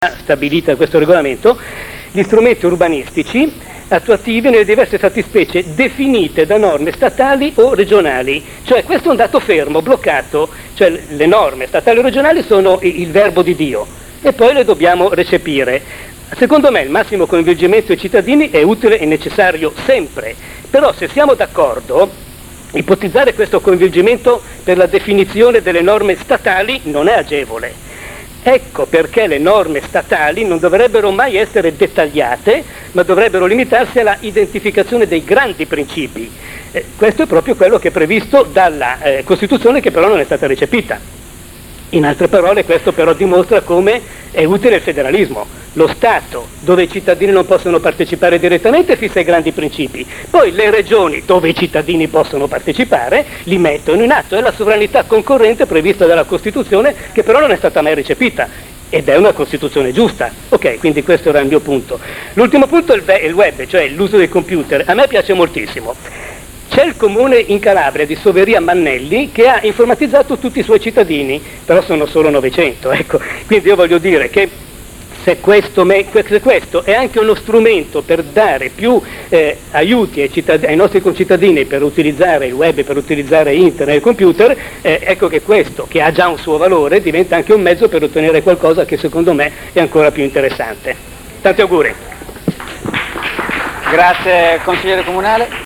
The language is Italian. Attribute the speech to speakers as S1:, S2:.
S1: stabilita da questo regolamento, gli strumenti urbanistici attuativi nelle diverse fattispecie definite da norme statali o regionali. Cioè questo è un dato fermo, bloccato, cioè le norme statali o regionali sono il verbo di Dio e poi le dobbiamo recepire. Secondo me il massimo coinvolgimento dei cittadini è utile e necessario sempre, però se siamo d'accordo, ipotizzare questo coinvolgimento per la definizione delle norme statali non è agevole. Ecco perché le norme statali non dovrebbero mai essere dettagliate, ma dovrebbero limitarsi alla identificazione dei grandi principi. Questo è proprio quello che è previsto dalla Costituzione, che però non è stata recepita. In altre parole, questo però dimostra come è utile il federalismo. Lo Stato, dove i cittadini non possono partecipare direttamente, fissa i grandi principi. Poi le regioni, dove i cittadini possono partecipare, li mettono in atto. È la sovranità concorrente prevista dalla Costituzione, che però non è stata mai recepita. Ed è una Costituzione giusta. Ok, quindi questo era il mio punto. L'ultimo punto è il web, cioè l'uso dei computer. A me piace moltissimo. C'è il comune in Calabria di Soveria Mannelli che ha informatizzato tutti i suoi cittadini, però sono solo 900, ecco. Quindi io voglio dire che se questo è anche uno strumento per dare più aiuti ai nostri concittadini per utilizzare il web, per utilizzare internet e il computer, ecco che questo, che ha già un suo valore, diventa anche un mezzo per ottenere qualcosa che secondo me è ancora più interessante. Tanti auguri.
S2: Grazie consigliere comunale.